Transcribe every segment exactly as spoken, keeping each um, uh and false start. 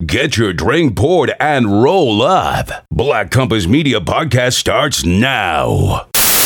Get your drink poured and roll up. Black Compass Media Podcast starts now.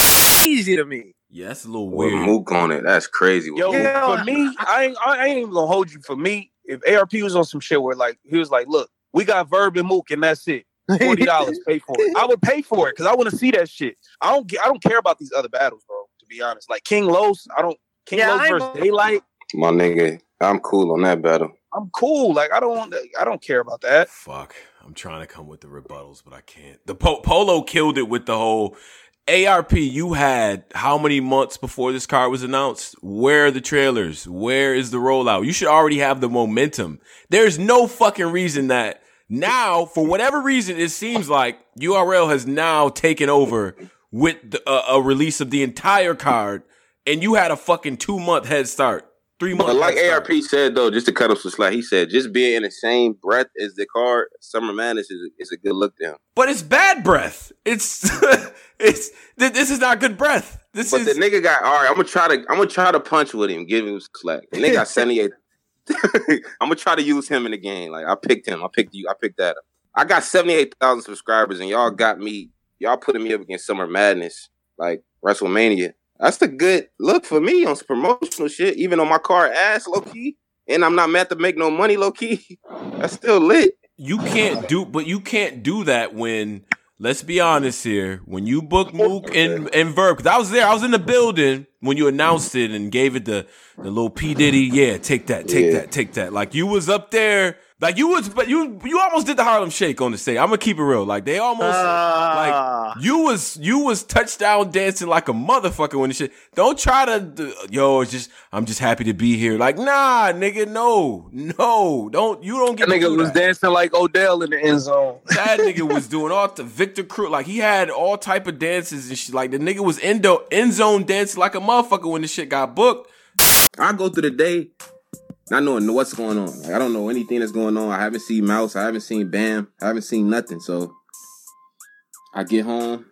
Easy to me. Yeah, that's a little With weird. Mook on it, that's crazy. Yo, Mook. for me, I ain't, I ain't even gonna hold you. For me, if A R P was on some shit where like he was like, look, we got Verb and Mook and that's it. Forty dollars, pay for it. I would pay for it because I want to see that shit. I don't, I don't care about these other battles, bro. To be honest, like King Los, I don't. King Yeah, Los I versus ain't- Daylight, My nigga, I'm cool on that battle. I'm cool. Like I don't, want to- I don't care about that. Fuck. I'm trying to come with the rebuttals, but I can't. The po- Polo killed it with the whole A R P. You had how many months before this card was announced? Where are the trailers? Where is the rollout? You should already have the momentum. There's no fucking reason that now, for whatever reason, it seems like U R L has now taken over with the, uh, a release of the entire card, and you had a fucking two month head start. Three months. But like head A R start. P said though, just to cut him some slack, he said just being in the same breath as the card, Summer Madness is is a good look down. But it's bad breath. It's it's th- this is not good breath. This But is the nigga got all right. I'm gonna try to I'm gonna try to punch with him, give him some slack. The nigga got seventy-eight. I'm gonna try to use him in the game. Like I picked him. I picked you. I picked that up. I got seventy-eight thousand subscribers, and y'all got me. Y'all putting me up against Summer Madness, like WrestleMania. That's a good look for me on some promotional shit. Even on my car ass low key, and I'm not mad to make no money low key. That's still lit. you can't do, but you can't do that when. Let's be honest here. When you book Mook and and Verb, because I was there, I was in the building when you announced it and gave it the the little P Diddy. Yeah, take that, take Yeah. that, take that. Like you was up there. Like you was, but you you almost did the Harlem Shake on the stage. I'm gonna keep it real. Like they almost Ah. like you was you was touchdown dancing like a motherfucker when the shit. Don't try to do- yo. It's just I'm just happy to be here. Like nah, nigga, no, no, don't you don't get That to do nigga was that. dancing like Odell in the end zone. That nigga was doing all the Victor Cruz. Like he had all type of dances and shit. Like the nigga was end end zone dancing like a motherfucker when the shit got booked. I go through the day not knowing what's going on. Like, I don't know anything that's going on. I haven't seen Mouse. I haven't seen Bam. I haven't seen nothing. So I get home.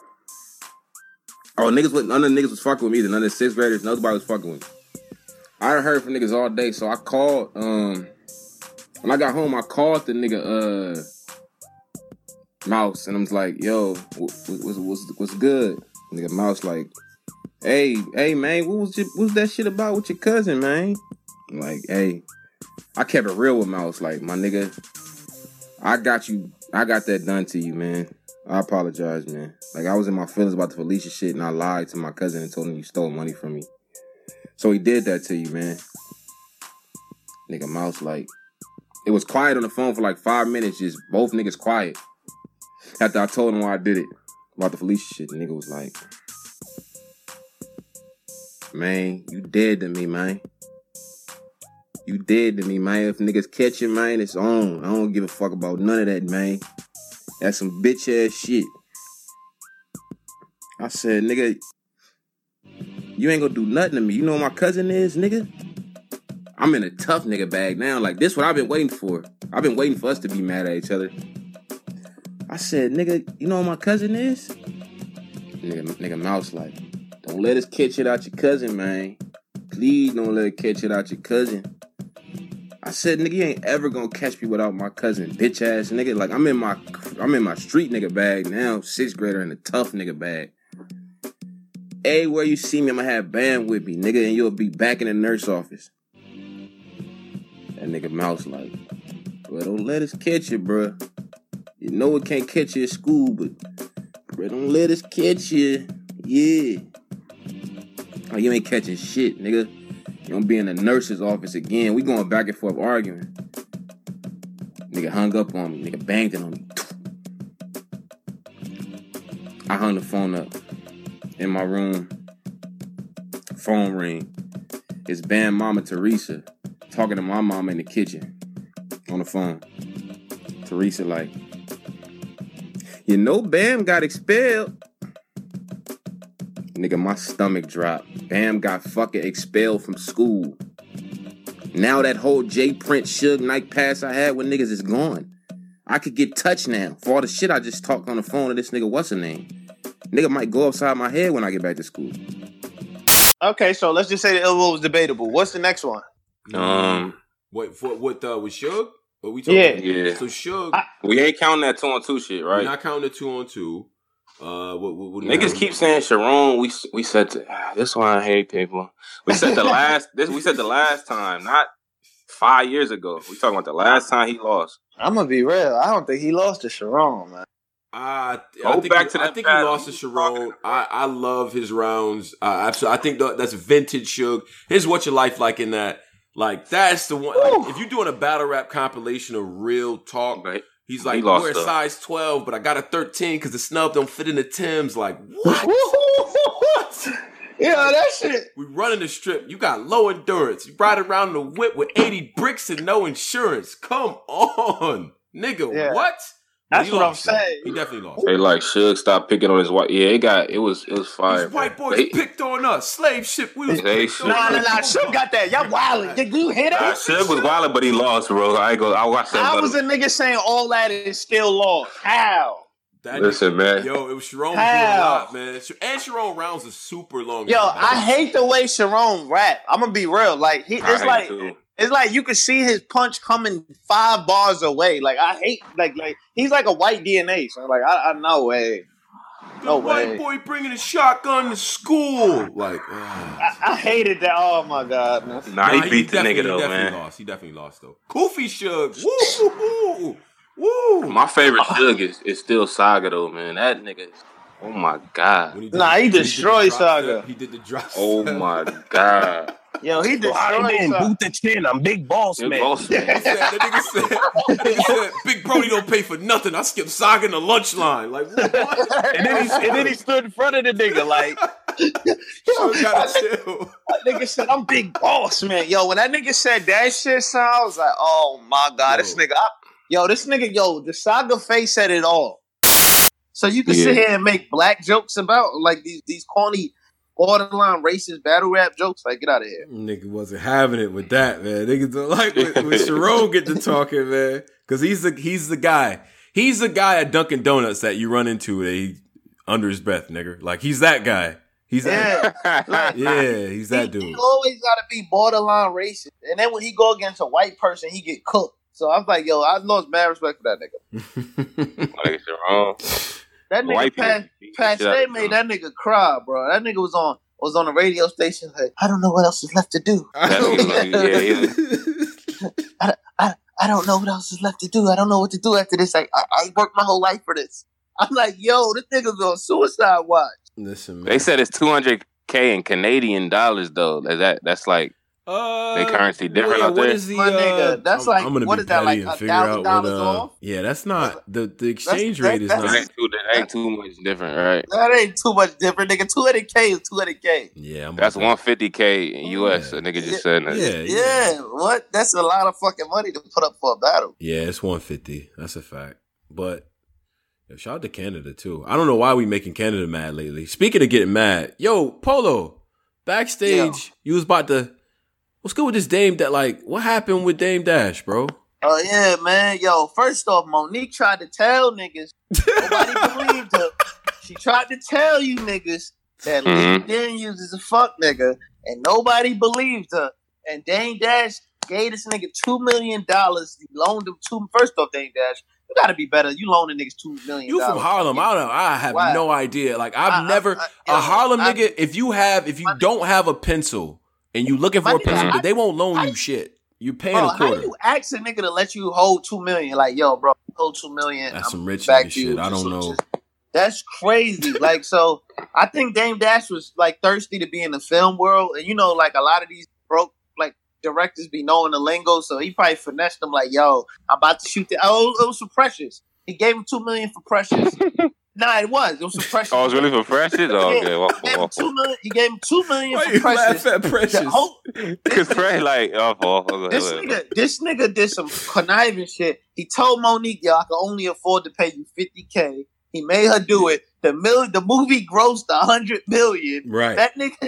Oh, niggas, was- none of the niggas was fucking with me either. None of the sixth graders, nobody was fucking with me. I done heard from niggas all day, so I called. Um, when I got home, I called the nigga uh, Mouse, and I was like, "Yo, what's what's what's, what's good?" Nigga Mouse like, "Hey, hey, man, what was your, what was that shit about with your cousin, man?" I'm like, hey, I kept it real with Mouse. Like, my nigga, I got you. I got that done to you, man. I apologize, man. Like, I was in my feelings about the Felicia shit, and I lied to my cousin and told him you stole money from me. So he did that to you, man. Nigga Mouse, like, it was quiet on the phone for like five minutes, just both niggas quiet. After I told him why I did it, about the Felicia shit, the nigga was like, man, you dead to me, man. You dead to me, man. If niggas catch you, man, it's on. I don't give a fuck about none of that, man. That's some bitch ass shit. I said, nigga, you ain't gonna do nothing to me. You know what my cousin is, nigga? I'm in a tough nigga bag now. Like, this what I've been waiting for. I've been waiting for us to be mad at each other. I said, nigga, you know what my cousin is? Nigga, nigga Mouse like, don't let us catch it out your cousin, man. Please don't let it catch it out your cousin. I said, nigga, you ain't ever gonna catch me without my cousin, bitch ass nigga. Like, I'm in my I'm in my street nigga bag now, sixth grader in a tough nigga bag. Hey, where you see me, I'ma have Bam with me, nigga, and you'll be back in the nurse office. That nigga Mouse like, bro, don't let us catch you, bro. You know it can't catch you at school, but bro, don't let us catch you. Yeah. Oh, you ain't catching shit, nigga. You gonna be in the nurse's office again. We going back and forth arguing. Nigga hung up on me. Nigga banged it on me. I hung the phone up. In my room. Phone ring. It's Bam Mama Teresa talking to my mama in the kitchen. On the phone. Teresa like, you know Bam got expelled. Nigga, my stomach dropped. Bam got fucking expelled from school. Now that whole J Prince Suge Knight pass I had with niggas is gone. I could get touched now for all the shit I just talked on the phone to this nigga. What's her name? Nigga might go upside my head when I get back to school. Okay, so let's just say the ill will was debatable. What's the next one? Um, Wait, for what? Uh, with Suge? But we talking. Yeah. Yeah. So Suge, I- We ain't counting that two on two shit, we're right? not counting the two on two. Uh, what, what, what do you Niggas have? keep saying Sharon. We we said to, ah, this one I hate people. We said the last this we said the last time, not five years ago. We talking about the last time he lost. I'm gonna be real. I don't think he lost to Sharon, man. Uh, Go I think, back he, to I that think he battle. lost to He was talking Sharon. about- I, I love his rounds. Uh, absolutely. I think that, that's vintage Suge. Here's what your life like in that. Like that's the one. Like, if you're doing a battle rap compilation of real talk, But he's he like, lost we're a though. size twelve, but I got a thirteen because the snub don't fit in the Timbs. Like what? Yeah, that shit. We running the strip. You got low endurance. You ride around in the whip with eighty bricks and no insurance. Come on, nigga. Yeah. What? That's He what I'm lost, though. saying. He definitely lost. They like Suge stop picking on his white. Yeah, it got it was it was fire. These white man. boys They- picked on us. Slave ship. We was They picked should- on Nah, nah, us. nah. Suge got that. Y'all wildin'. Did you hear Nah, that? Suge was wild, but he lost, bro. I ain't go. I watched that. How battle. was a nigga saying all that is still lost? How? That Listen, nigga- man. Yo, it was Sharon was doing How? a lot, man. And Sharon rounds is super long. Yo, I hate the way Sharon rap. I'm gonna be real. Like he, I it's hate like too. it's like you could see his punch coming five bars away. Like I hate like like he's like a white D N A. So like I, I no way, The no white way. boy bringing a shotgun to school. Like, ah. I, I hated that. Oh my god, man. Nah, he beat the definitely- nigga though, he definitely man. lost. He definitely lost though. Kofi Suge. Woo, woo, woo, woo. My favorite Suge is, is still Saga though, man. That nigga is. Oh my god. When did Nah, he when did the destroyed drop Saga. step, He did the drop. Oh step. my god. Yo, he Slide destroyed in, Saga. boot the chin. I'm big boss Good man. boss, man. He said- The nigga said, the nigga said, Big Brody don't pay for nothing. I skip Saga in the lunch line. Like, what? And then he and then he stood in front of the nigga like, Suge gotta chill. That nigga said, I'm big boss, man. Yo, when that nigga said that shit, son, I was like, oh my God, this Yo. nigga. I, yo, this nigga, yo, the Saga face said it all. So you can sit Yeah. here and make black jokes about, like, these these corny, borderline racist battle rap jokes. Like, get out of here. Nigga wasn't having it with that, man. Niggas don't like when, when Sharon get to talking, man. Cause he's the he's the guy. He's the guy at Dunkin' Donuts that you run into that he under his breath, nigga. Like he's that guy. He's that Yeah. Like, Yeah, he's that he, dude. he always got to be borderline racist. And then when he go against a white person, he get cooked. So I was like, yo, I lost mad respect for that nigga. Like, you're wrong. That nigga White Pat, people beat the Pat shit out Stay of made him. that nigga cry, bro. That nigga was on was on the radio station like, I don't know what else is left to do. That nigga, like, yeah, he, I, I, I don't know what else is left to do. I don't know what to do after this. Like, I, I worked my whole life for this. I'm like, yo, this nigga's on suicide watch. Listen, man. they said it's two hundred K in Canadian dollars though. Is that that's like uh, they currency different yeah, out what there? is the, My nigga, uh, that's I'm- like- I'm gonna what be is that, petty like, and a figure out thousand what, dollars uh, off? Yeah, that's not the the exchange that- rate is that's- That not. ain't too that ain't too much different, right? That ain't too much different, nigga. two hundred K is two hundred K. Yeah, I'm That's about to- one fifty K in U S. Yeah. A nigga just said that. Yeah, Yeah, what? That's a lot of fucking money to put up for a battle. Yeah, it's one fifty. That's a fact. But yo, shout out to Canada too. I don't know why we making Canada mad lately. Speaking of getting mad, yo, Polo, backstage, you was about to. What's good with this Dame that like? What happened with Dame Dash, bro? Oh yeah, man. Yo, first off, Monique tried to tell niggas. Nobody believed her. She tried to tell you niggas that Mhm. Lee Daniels is a fuck nigga, and nobody believed her. And Dame Dash gave this nigga two million dollars. He loaned him two. First off, Dame Dash, you gotta be better. You loaning niggas two million. You from Harlem? I don't know. I have Wow. no idea. Like I've I- I- never I- a yo, Harlem I- nigga. If you have, if you My- don't have a pencil and you looking for My a pencil, nigga, I- they won't loan I- you shit. You paying Bro, a how quarter. you ask a nigga to let you hold two million? Like, yo, bro, hold two million. That's I'm some rich back nigga to you. shit. I Just- don't know. just- That's crazy. Like, so I think Dame Dash was like thirsty to be in the film world, and you know, like a lot of these broke like directors be knowing the lingo, so he probably finessed them. Like, yo, I'm about to shoot the. Oh, it was for Precious. He gave him two million for Precious. Nah, it was. It was for Precious. Oh, it's really for Precious? Oh, okay. Well, He gave him well, two million. He gave him two million Why for you Precious. laugh at Precious? The whole- Because Precious like, oh, oh, oh, This nigga, this nigga did some conniving shit. He told Monique, "Yo, I can only afford to pay you fifty k." He made her do it. The mil- the movie grossed a hundred million. Right. That nigga,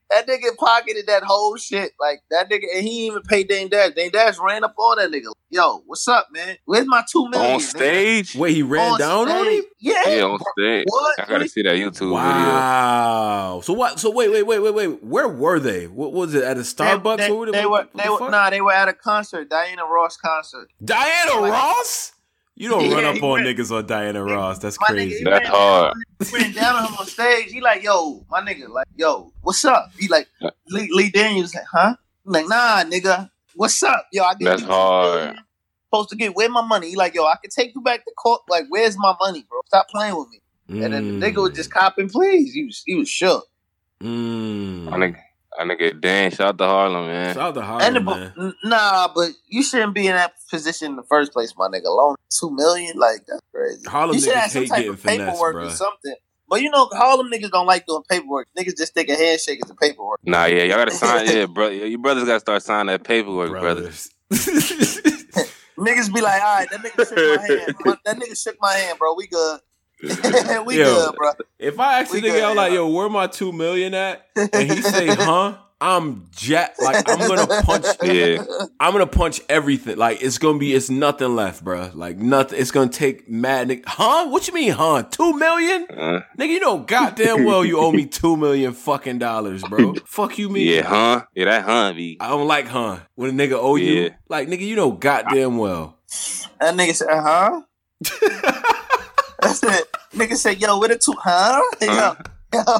that nigga pocketed that whole shit. Like that nigga, and he even paid Dame Dash. Dame Dash ran up on that nigga. Yo, what's up, man? Where's my two million? On stage? Wait, he ran on down stage. on him? Yeah, Yeah, on stage. What? I gotta see that YouTube Wow. So what? So wait, wait, wait, wait, wait. Where were they? What was it? At a Starbucks? They, they, or what, they what, were. what They the were. fuck? Nah, they were at a concert, Diana Ross concert. Diana Like- Ross? You don't Yeah, run up he on ran- niggas on Diana Ross. That's My crazy. nigga, he That's ran hard. Down, he ran down on him on stage. He like, yo, my nigga, like, yo, what's up? He like, Lee, Lee Daniels like, huh? I'm like, nah, nigga, what's up? Yo, I get That's you hard. supposed to get where my money. He like, yo, I can take you back to court. Like, where's my money, bro? Stop playing with me. And then the nigga was just copping please. He was he was shook. Mm. I nigga, I nigga, Dan, shout out to Harlem, man. Shout out to And Harlem, the, man. n- nah, but you shouldn't be in that position in the first place, my nigga. Loan two million, like that's crazy. Harlem you should niggas have some hate type getting of paperwork finessed, or bro. something. But you know, Harlem niggas don't like doing paperwork. Niggas just think a handshake is the paperwork. Nah, yeah, y'all gotta sign, yeah, bro. You brothers gotta start signing that paperwork, brothers. Brothers. Niggas be like, all right, that nigga shook my hand. My- That nigga shook my hand, bro. We good. we Yo. good, bro. If I ask the We nigga, good, I'm like, yeah. yo, where my two million at? And he say, huh? I'm jack. Like I'm gonna punch. Yeah. I'm gonna punch everything. Like it's gonna be. It's nothing left, bro. Like nothing. It's gonna take mad. Nigga. Huh? What you mean, huh? Two million? Uh, Nigga, you know goddamn well you owe me two million fucking dollars, bro. Fuck you, mean? yeah, huh? Yeah, that huh be. I don't like huh. When a nigga owe you, Yeah. like nigga, you know goddamn well. That nigga said, huh? That's it. Nigga said, yo, what a two, huh? Yo. Huh? Yo. Yo,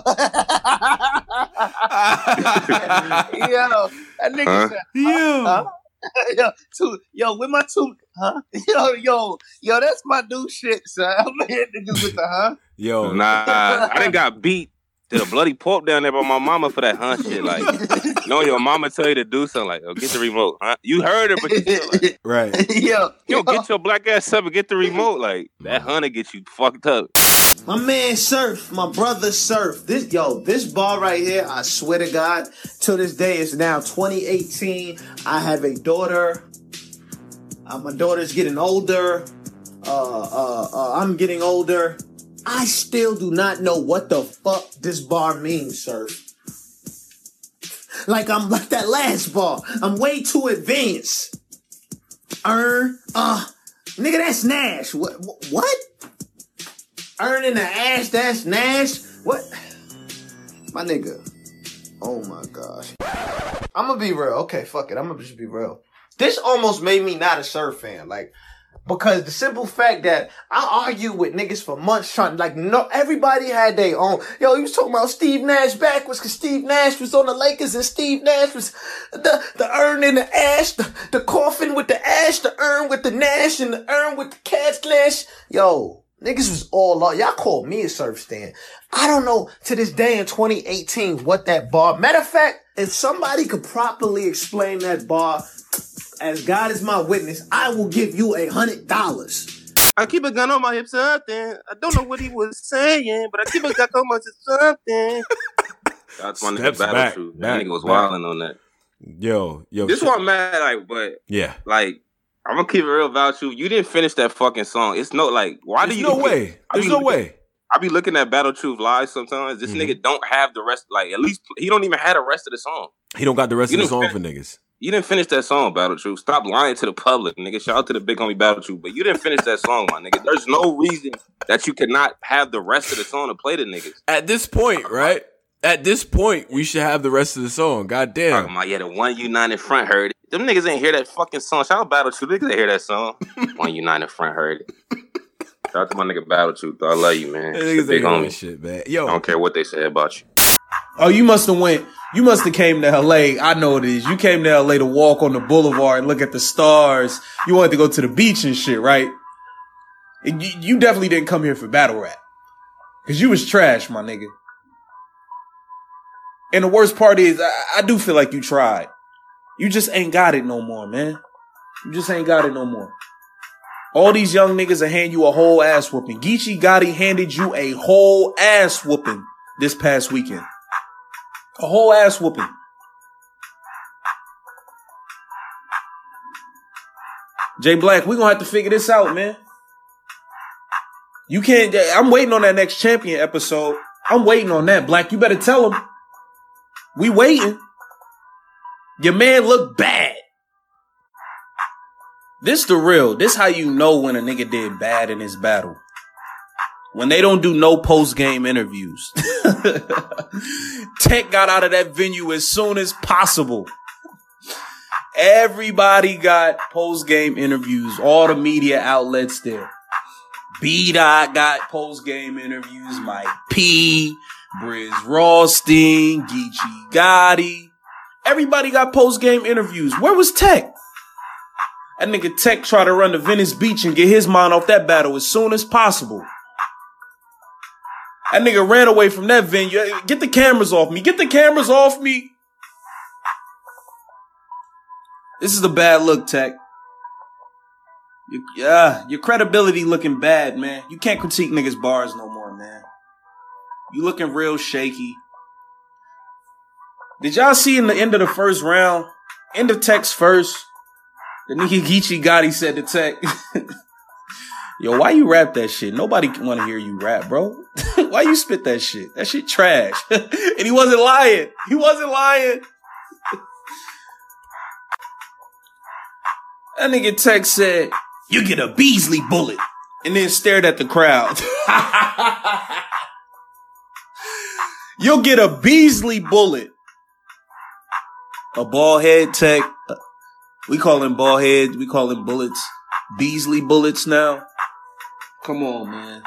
that nigga Huh? said, Yeah. huh? Yo, two, yo, with my two, huh? Yo, yo, yo, that's my new shit, son. I'm gonna hit niggas with the huh? Yo, Nah, I done got beat to the bloody pulp down there by my mama for that huh shit. Like, you know, your mama tell you to do something like, oh, get the remote. Huh? You heard her, but you still like, right. yo, yo, get your black ass up and get the remote. Like, that hunter get you fucked up. My man Surf, my brother Surf. This yo, this bar right here, I swear to God, till this day, it's now twenty eighteen. I have a daughter. Uh, my daughter's getting older. Uh, uh, uh, I'm getting older. I still do not know what the fuck this bar means, Surf. Like I'm like that last bar. I'm way too advanced. Earn, uh, nigga, that's Nash. What? What? Earning the ash, that's Nash. What? My nigga. Oh my gosh. I'm gonna be real. Okay, fuck it. I'm gonna just be real. This almost made me not a Surf fan. Like, because the simple fact that I argued with niggas for months trying, like, no, everybody had their own. Yo, he was talking about Steve Nash backwards because Steve Nash was on the Lakers and Steve Nash was the, the urn in the ash, the, the coffin with the ash, the urn with the Nash, and the urn with the cat's Nash. Yo, niggas was all up. Y'all called me a Surf stan. I don't know to this day in twenty eighteen what that bar. Matter of fact, if somebody could properly explain that bar, as God is my witness, I will give you a hundred dollars. I keep a gun on my hip, something. I don't know what he was saying, but I keep a gun on my hip, something. That's my nigga Steps Battle back, Truth. That back, nigga was back. wilding on that. Yo, yo. This shit. one mad, like, but Yeah. like, I'm gonna keep it real about you. You didn't finish that fucking song. It's no like, why There's do you? no way. I There's be no looking- way. I be looking at Battle Truth live sometimes. This Mhm. nigga don't have the rest. Like, at least he don't even have the rest of the song. He don't got the rest You of the didn't song for niggas. You didn't finish that song, Battle Truth. Stop lying to the public, nigga. Shout out to the big homie Battle Truth, but you didn't finish that song, my nigga. There's no reason that you cannot have the rest of the song to play to niggas. At this point, right? At this point, we should have the rest of the song. God Talking damn. about, yeah, the One United Front heard it. Them niggas ain't hear that fucking song. Shout out Battle Truth. Niggas ain't hear that song. One United Front heard it. Shout out to my nigga Battle Truth. I love you, man. Niggas The ain't big hear that homie. shit, man. I Yo, don't care what they say about you. Oh, you must have went. You must have came to L A. I know it is. You came to L A to walk on the boulevard and look at the stars. You wanted to go to the beach and shit, right? And you, you definitely didn't come here for battle rap, cause you was trash, my nigga. And the worst part is, I, I do feel like you tried. You just ain't got it no more, man. You just ain't got it no more. All these young niggas will hand you a whole ass whooping. Geechee Gotti handed you a whole ass whooping this past weekend. A whole ass whooping. Jay Black, we gonna have to figure this out, man. You can't, I'm waiting on that next champion episode. I'm waiting on that, Black. You better tell him. We waiting. Your man look bad. This the real. This how you know when a nigga did bad in his battle. When they don't do no post-game interviews. Tech got out of that venue as soon as possible. Everybody got post-game interviews. All the media outlets there. B-Dot got post-game interviews. Mike P, Briz Rothstein, Geechee Gotti. Everybody got post-game interviews. Where was Tech? That nigga Tech tried to run to Venice Beach and get his mind off that battle as soon as possible. That nigga ran away from that venue. Get the cameras off me. Get the cameras off me. This is a bad look, Tech. You, yeah, your credibility looking bad, man. You can't critique niggas' bars no more, man. You looking real shaky. Did y'all see in the end of the first round, end of Tech's first, the nigga Geechee Gotti said to Tech, yo, why you rap that shit? Nobody want to hear you rap, bro. Why you spit that shit? That shit trash. And he wasn't lying. He wasn't lying. That nigga Tech said, you get a Beasley bullet. And then stared at the crowd. You'll get a Beasley bullet. A ball head Tech. We call him ball heads. We call him bullets. Beasley bullets now. Come on, man.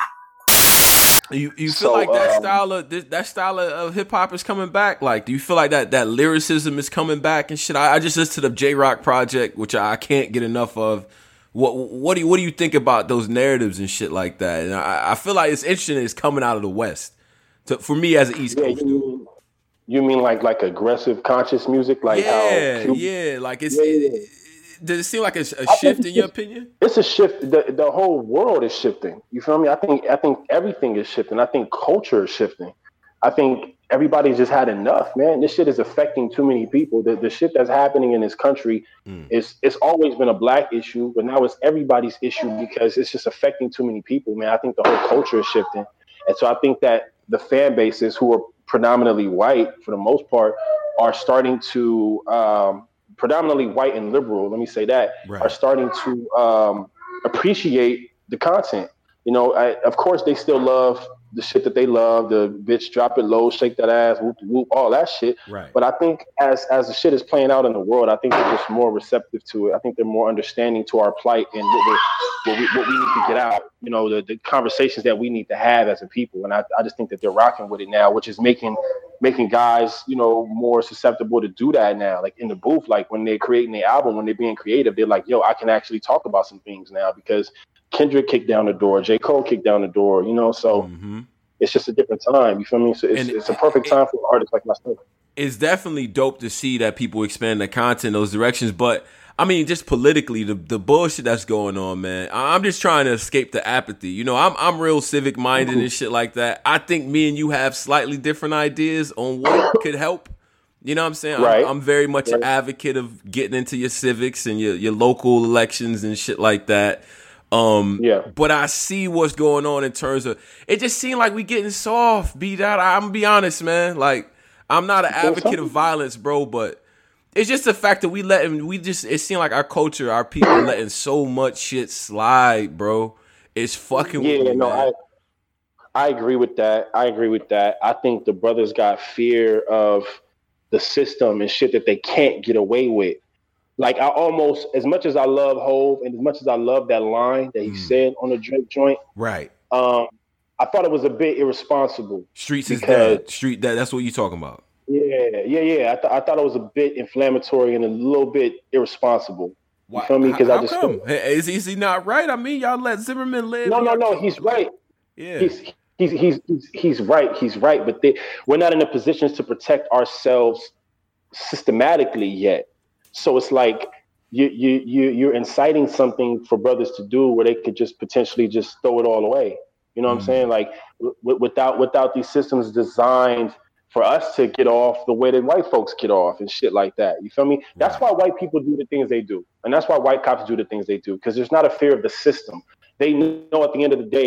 You you feel So, like that um, style of this, that style of, of hip hop is coming back? Like, do you feel like that that lyricism is coming back and shit? I, I just listened to the J Rock project, which I can't get enough of. What what do you what do you think about those narratives and shit like that? And I, I feel like it's interesting that it's coming out of the West. To, for me as an East Yeah, Coast you dude. mean, you mean like like aggressive conscious music, like Yeah, how Cube- yeah. Like it's Yeah, it, yeah. it- does it seem like a, a I think shift in it's your just- opinion? It's a shift. The the whole world is shifting. You feel me? I think I think everything is shifting. I think culture is shifting. I think everybody's just had enough, man. This shit is affecting too many people. The the shit that's happening in this country Mm. is it's always been a black issue, but now it's everybody's issue because it's just affecting too many people, man. I think the whole culture is shifting. And so I think that the fan bases who are predominantly white for the most part are starting to um predominantly white and liberal, let me say that, Right. are starting to um, appreciate the content. You know, I, of course, they still love the shit that they love, the bitch drop it low, shake that ass, whoop whoop, all that shit. Right. But I think as as the shit is playing out in the world, I think they're just more receptive to it. I think they're more understanding to our plight and what, we're, what, we, what we need to get out, you know, the, the conversations that we need to have as a people. And I, I just think that they're rocking with it now, which is making making guys, you know, more susceptible to do that now. Like in the booth, like when they're creating their album, when they're being creative, they're like, yo, I can actually talk about some things now because Kendrick kicked down the door, J. Cole kicked down the door, you know, so Mm-hmm. it's just a different time. You feel me? So it's, And it's a perfect time for artists like myself. It's definitely dope to see that people expand their content in those directions. But I mean, just politically, the, the bullshit that's going on, man. I- I'm just trying to escape the apathy. You know, I'm I'm real civic minded and shit like that. I think me and you have slightly different ideas on what could help. You know what I'm saying? Right. I'm, I'm very much an Right. advocate of getting into your civics and your, your local elections and shit like that. Um, Yeah. But I see what's going on in terms of it. Just seemed like we getting soft. Be that I'm gonna be honest, man. Like I'm not an think advocate so? of violence, bro, but it's just the fact that we letting we just it seemed like our culture, our people letting so much shit slide, bro. It's fucking with Yeah, me, no, man. I I agree with that. I agree with that. I think the brothers got fear of the system and shit that they can't get away with. Like I almost, as much as I love Hove and as much as I love that line that he Mm. said on the Drake joint, Right. um, I thought it was a bit irresponsible. Streets is Because- dead. Street dead. That's what you talking about. Yeah, yeah, yeah. I, th- I thought it was a bit inflammatory and a little bit irresponsible. You feel me? Because How I just come? Hey, Is, is he not right? I mean, y'all let Zimmerman live. no, no, no. He's right. Yeah. He's he's he's he's, he's right. He's right. But they, we're not in a position to protect ourselves systematically yet. So it's like you you you you're inciting something for brothers to do where they could just potentially just throw it all away. You know what Mm. I'm saying? Like w- without without these systems designed for us to get off the way that white folks get off and shit like that. You feel me? That's why white people do the things they do. And that's why white cops do the things they do. Because there's not a fear of the system. They know at the end of the day,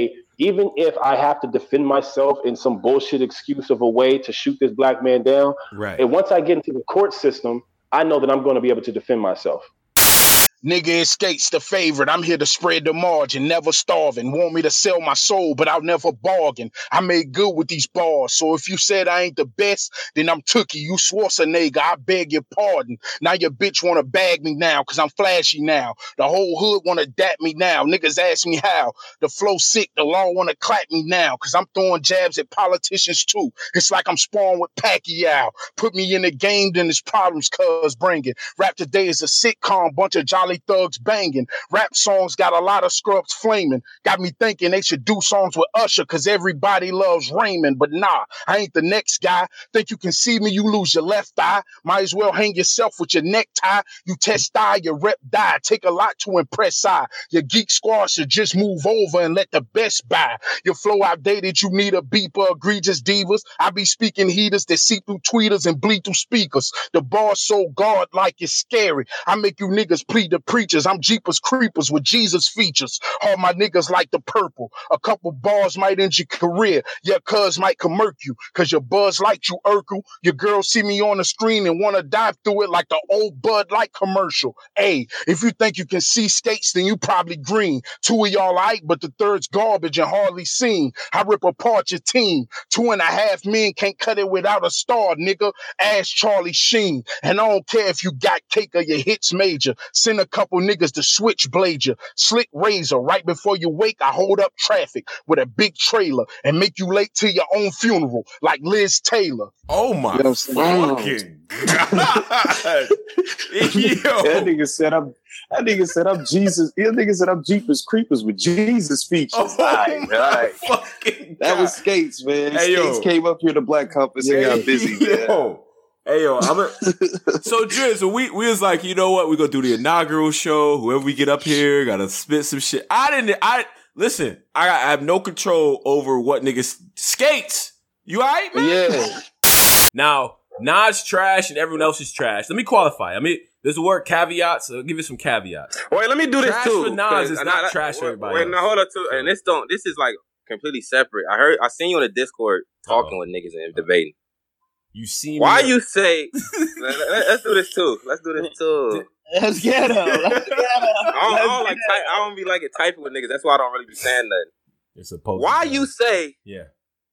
even if I have to defend myself in some bullshit excuse of a way to shoot this black man down, right. and once I get into the court system, I know that I'm going to be able to defend myself. Nigga, it Skates the favorite. I'm here to spread the margin, never starving. Want me to sell my soul, but I'll never bargain. I made good with these bars, so if you said I ain't the best, then I'm Tookie. You Schwarzenegger, I beg your pardon. Now your bitch wanna bag me now, cause I'm flashy now. The whole hood wanna dap me now. Niggas ask me how. The flow sick, the law wanna clap me now, cause I'm throwing jabs at politicians too. It's like I'm sparring with Pacquiao. Put me in the game, then it's problems, cuz bringing. Rap today is a sitcom, bunch of jolly thugs banging. Rap songs got a lot of scrubs flaming. Got me thinking they should do songs with Usher cause everybody loves Raymond. But nah, I ain't the next guy. Think you can see me, you lose your left eye. Might as well hang yourself with your necktie. You test die, your rep die. Take a lot to impress I. Your geek squad should just move over and let the best buy. Your flow outdated, you need a beeper, egregious divas. I be speaking heaters that see through tweeters and bleed through speakers. The bar so godlike it's scary. I make you niggas plead the preachers. I'm Jeepers Creepers with Jesus features. All my niggas like the purple. A couple bars might end your career. Your cuz might commerk you. Cause your buzz like you Urkel. Your girl see me on the screen and wanna dive through it like the old Bud Light commercial. Hey, if you think you can see Skates, then you probably green. Two of y'all aight, but the third's garbage and hardly seen. I rip apart your team. Two and a half men can't cut it without a star, nigga. Ask Charlie Sheen. And I don't care if you got cake or your hits major. Send a couple niggas to switchblade you. Slick razor. Right before you wake, I hold up traffic with a big trailer and make you late to your own funeral like Liz Taylor. Oh my You know fucking god. Yo. That nigga said I'm that nigga said I'm Jesus. That nigga said I'm Jeepers Creepers with Jesus features. Oh all right, all right. fucking That god. was Skates, man. Hey, Skates yo. came up here to Black Compass and got busy, man. Yo. Hey yo, I'm a, so Dre, so we we was like, you know what, we gonna do the inaugural show. Whoever we get up here, gotta spit some shit. I didn't. I listen. I, I have no control over what niggas Skates. You alright, man? Yeah. Now Nas trash and everyone else is trash. Let me qualify. I mean, there's a word caveat, so I'll give you some caveats. Wait, let me do this Trash too. for Nas 'cause- is and not I- trash for wait, everybody Wait, else. now hold up too. And this don't. This is like completely separate. I heard. I seen you on the Discord talking Uh-oh. with niggas and debating. You see me? Why you say? let, let, let's do this too. Let's do this too. Let's get him. Let's get him. I don't, I don't like. Type, I don't be like it typing with niggas. That's why I don't really be saying nothing. You're supposed Why to you say Yeah.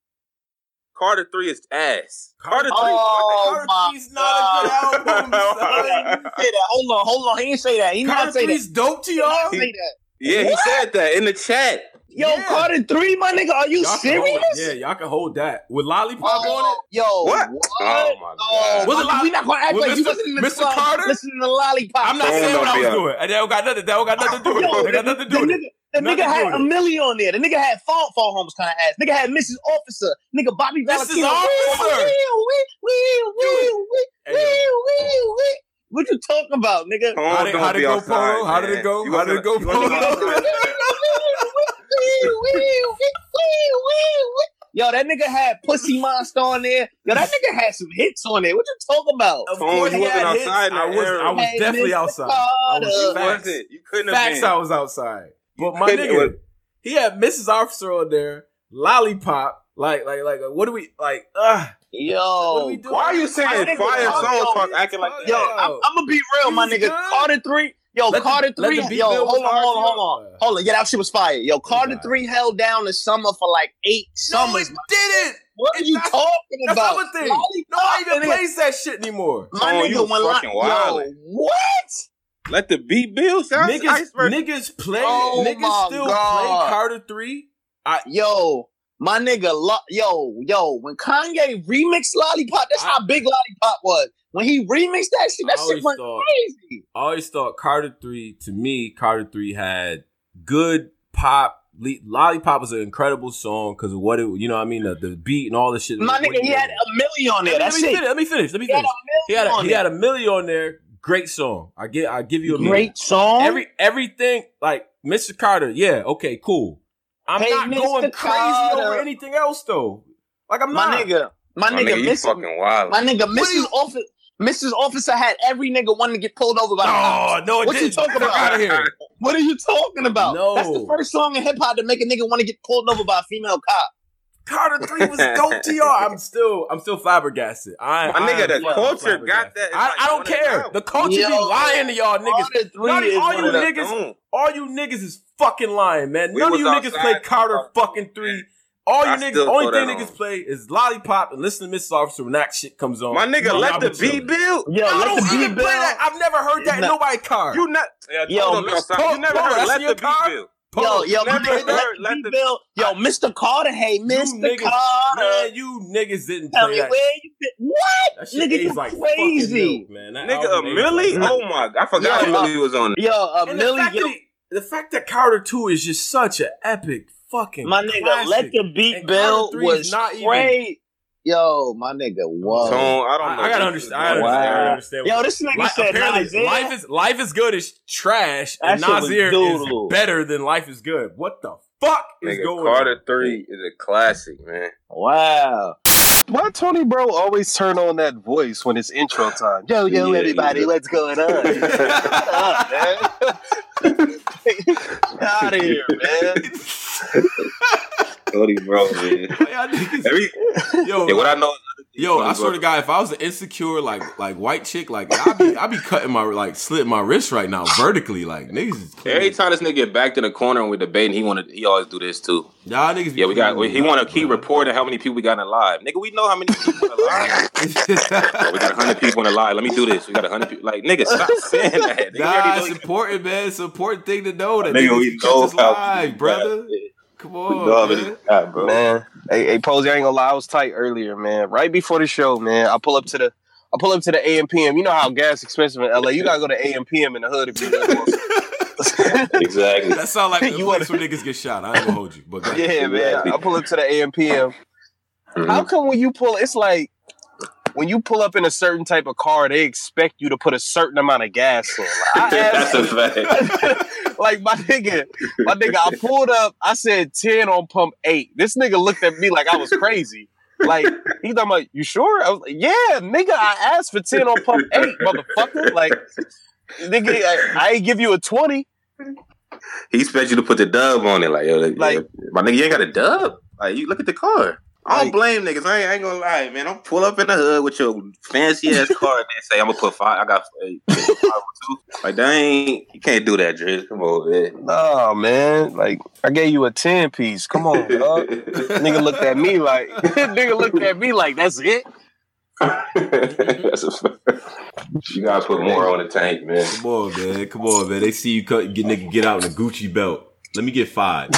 Carter three is ass? Carter Carter three. Oh, Carter my three's not a good album, son. He didn't say that. Hold on, hold on. He didn't say that. He did Carter not say three's that. dope to He did y'all. not say that. Yeah, he What? said that in the chat. Yo, Yeah. Carter three, my nigga. Are you Y'all can hold- serious? yeah, y'all can hold that with Lollipop Oh, on it. yo, What? what? Oh my Oh, god. Was it my- Lolli- we not gonna act was like you Mister wasn't in the Mister club Carter? listening to Lollipop. I'm not Stand saying what up, I was yeah. doing. That don't got nothing. That don't got nothing to do with it. Yo, That got the, nothing to do the with nigga, it. the Nothing nigga to do had with a it. million on there. The nigga had phone phone homes kind of ass. Nigga had Missus Officer. Nigga Bobby Missus Valentino. Officer. Wee, wee, wee, wee, wee, Hey, wee, yo. wee, wee. What you talking about, nigga? Come How on, did- don't how did be it go, outside, Polo? How did man. it go? You How did wasn't- it go, you wasn't Polo? outside. Yo, that nigga had Pussy Monster on there. Yo, that nigga had some hits on there. What you talking about? Of Come course, on, he you had wasn't hits. outside in I that was. era. I was Hey, definitely Mister outside. I was Carter. facts. wasn't. You couldn't have Facts. been. I was outside. But my couldn't- nigga, he had Missus Officer on there, Lollipop. Like, like, like. What do we like? Ugh. Yo, What do we do? Why are you saying My nigga, fire yo, songs yo, talk acting like Yo, that? I'm, I'm gonna be real, He my was nigga. good. Carter three, yo, Let the- Carter let three, the beat yo, build hold was on, hold on, hard, hold on, yo. hold on. Yeah, that shit was fire. Yo, Carter alright. three held down the summer for like eight No, summers. it didn't. What are you That's- talking That's about? another thing. Lollipop, Nobody even nigga. plays that shit anymore. My Oh, nigga, you when fucking Lo- yo, wildin'. what? Let the beat build. Sounds Niggas, iceberg. niggas play. Oh my niggas still God. play Carter three. I Yo, my nigga, lo- yo, yo, when Kanye remixed Lollipop, that's I- how big Lollipop was. When he remixed that shit, that I shit always went thought- crazy. I always thought Carter three. To me, Carter three had good pop. Le- Lollipop was an incredible song because of what it. You know what I mean? The, the beat and all the shit. My what nigga, he did. had a million on there. Let me, That's let me it. finish. Let me finish. Let me He had finish. a He had million a, on he there. had a million on there. Great song. I get. I give you a million. Great song. Every everything like Mister Carter. Yeah. Okay. Cool. I'm Hey, not Mister going crazy Carter. over anything else though. Like I'm my not. nigga, my, My nigga, nigga, you Missus fucking wild. My nigga, What do Missus you- Officer, Missus Officer had every nigga wanting to get pulled over by the cops. No, no, it What you didn't. talking about? Out of here. What are you talking about? No. That's the first song in hip hop to make a nigga want to get pulled over by a female cop. Carter three was dope, T R. I'm still, I'm still flabbergasted. I, My I nigga, am the culture got flabbergasted. that. It's I, like I don't one of the care. albums. The culture Yo, be lying to y'all niggas. Carter three Not, is all one you of the- niggas, Don't. all you niggas is fucking lying, man. We None of was you niggas outside. play Carter fucking three. All you I niggas, still only throw thing that niggas on. play is Lollipop and listen to Missus Officer when that shit comes on. My nigga, Y'all let the been beat chilling. build. Yo, I let don't the even beat play build. that. I've never heard that in No. nobody's car. You not. Yeah, Yo, hold on, Miss outside. Paul- You never Paul, heard that's let in your the car? beat build. Yo, Paul, yo, never let, let, heard- the let beat the- build. Yo, Mister Carter, hey, You Mister niggas, Carter. man, you niggas didn't Tell play me that. where you been. What? That shit Nigga, aged you like crazy. fucking milk, man. That Nigga, a album aged Millie? like Oh my! I forgot Yo, Millie was on it. Yo, a And the Millie, fact, yo, that he, the fact that Carter two is just such an epic fucking my nigga, classic. let the beat And build Carter three is was not even- great. Yo, my nigga, whoa. Tone, I don't know. I, I gotta what understand. you I doing. understand. I Wow. understand. Yo, this nigga Li- said apparently, Nasir. life is life is good is trash, and That shit was Nasir doodle. is better than life is good. What the fuck is Nigga, going Carter on? three is a classic, man. Wow. Why Tony Bro always turn on that voice when it's intro time? Yo, yo, Yeah, everybody, yeah. what's going on? Shut up, man. Get out of here, man. Cody, bro, man. Y'all niggas- Every, Yo, yeah, what I know. Yo, I swear to God, if I was an insecure like like white chick, like I'd be I'd be cutting my like slitting my wrist right now vertically, like niggas is cool. Every time this nigga get backed in the corner and we're debating, he wanted he always do this too. Y'all niggas. Be Yeah, we got. cool, He man. want to keep reporting how many people we got in live. Nigga, we know how many people in live. Bro, we got a hundred people in live. Let me do this. We got a hundred people. Like, nigga, stop saying that. Nigga, we Nah, already it's know- important, man. It's an important thing to know that Nigga, niggas we catch know us how live, many brother. people Come we on, know how man. many we got, bro. Man, hey, hey, Posey, I ain't gonna lie, I was tight earlier, man. Right before the show, man, I pull up to the, I pull up to the A M P M. You know how gas expensive in L A. You gotta go to A M P M in the hood if you really want some. Exactly. That sound like a You place wanna- where niggas get shot. I ain't gonna hold you, but go ahead. Yeah, man. I pull up to the A M P M. Mhm. How come when you pull, it's like when you pull up in a certain type of car, they expect you to put a certain amount of gas in. Like, I That's asked, a fact. like my nigga, my nigga, I pulled up. I said ten on pump eight. This nigga looked at me like I was crazy. Like he talking about, you sure? I was like, yeah, nigga. I asked for ten on pump eight, motherfucker. Like, nigga, I, I ain't give you a twenty. He expects you to put the dub on it. Like, yo, like, Like- my nigga, you ain't got a dub. Like, you look at the car. I don't Like- blame niggas. I ain't, I ain't gonna lie, man. Don't pull up in the hood with your fancy ass car and then say I'm gonna put five. I got hey, five or two. Like that ain't. You can't do that, Driz. Come on, man. No, man. Like I gave you a ten piece. Come on, dog. Nigga looked at me like nigga looked at me like that's it. That's a fact. You gotta put more on the tank, man. Come on, man. Come on, man. They see you cut, get nigga get out in a Gucci belt. Let me get five.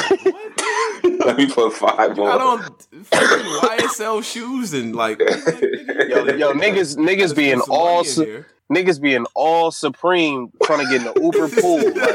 Let me put five I on. don't fucking Y S L shoes and like Yo, yo, niggas, niggas being Some money all in su- here. niggas being all supreme trying to get in the Uber pool.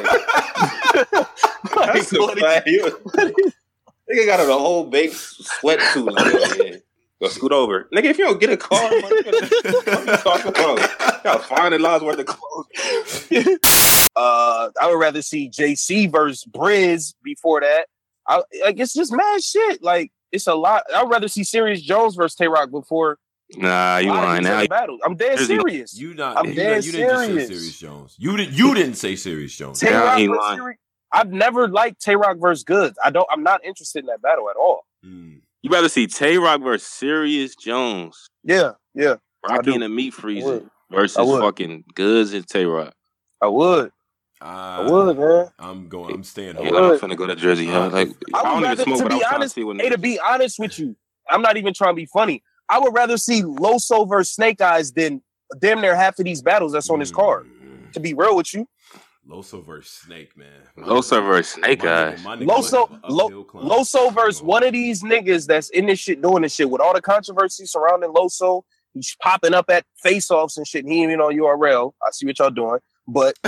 Like, like, That's a what- fact. You- Nigga got a whole baked sweatsuit. Like, yeah. Go scoot over, nigga. If you don't get a car, man, what you talking about? You got five hundred dollars worth of clothes. uh, I would rather see J C versus Briz before that. I, like it's just mad shit. Like it's a lot. I'd rather see Sirius Jones versus Tay Rock before. Nah, you a lot of lying these now. other battles. I'm dead There's no- serious. You not. I'm you, dead not- you didn't just say serious. Sirius Jones. You did. You didn't say Sirius Jones. Tay Yeah, Rock he versus lying. Sirius. I've never liked Tay Rock versus Goods. I don't. I'm not interested in that battle at all. Mm. You rather see Tay Rock versus Sirius Jones, Yeah, yeah. I Rocky do. in the meat I freezer would. versus I would. fucking Goods and Tay Rock. I would. Uh, I would, man. I'm going. I'm staying Yeah, home. I'm finna go to Jersey. Huh? Like I, I don't would even rather, smoke, to but I'm be trying to honest, see what. hey, to be honest with you, I'm not even trying to be funny. I would rather see Loso versus Snake Eyes than damn near half of these battles that's on this card. Mm. To be real with you, Loso versus Snake, man. Loso versus Snake My nigga- Eyes. my nigga Loso, was an Lo, uphill climb. Loso versus one of these niggas that's in this shit, doing this shit with all the controversy surrounding Loso. He's popping up at face-offs and shit. And he ain't even on U R L. I see what y'all doing, but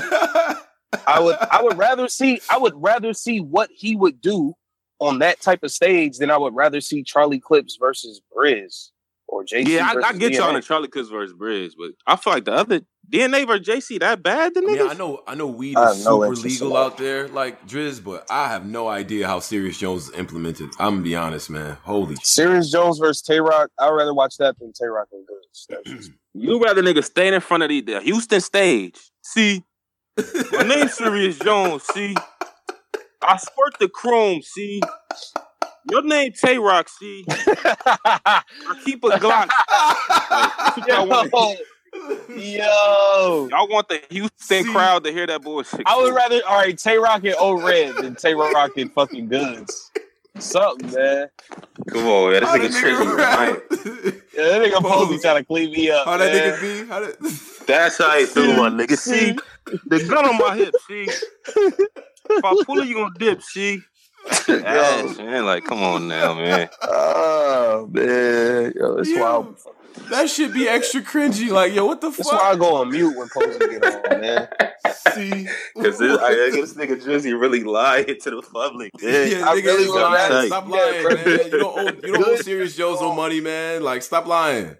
I would, I would rather see, I would rather see what he would do on that type of stage than I would rather see Charlie Clips versus Briz or J C. Yeah, I, I versus get D N A. y'all on the Charlie Clips versus Bridge, but I feel like the other D N A versus J C that bad. The I mean, niggas. I know, I know, weed I is have no super interest legal in that. out there, like Driz, but I have no idea how Sirius Jones is implemented. I'm gonna be honest, man. Holy shit. Sirius Jones versus Tay Rock. I'd rather watch that than Tay Rock and Good. That's just, You rather niggas stay in front of the, the Houston stage. See, my name's Sirius Jones. See, I squirt the chrome. See, your name Tay Rock. See, I keep a Glock. Like, yo, yo, y'all want the Houston see, crowd to hear that bullshit. I would rather, all right, Tay Rock and O-Red than Tay Rock and fucking Goods. Something, man. Come on, man. This nigga tricky, right? Yeah, that nigga Posey trying to clean me up. How man. that nigga be? How that... That's how it do, my nigga. See, the gun on my hip, see. If I pull it, you gonna dip, see. Ass, man, like, come on now, man. Oh, man. Yo, that's yo, why I, that shit be extra cringy. Like, yo, what the that's fuck? That's why I go on mute when Posey get on, man. See? Because this, I guess this nigga Drizzy really lied to the public. Yeah, yeah I nigga, really stop, lying. stop lying, man. You don't owe, you don't owe Sirius Jones no money, man. Like, stop lying.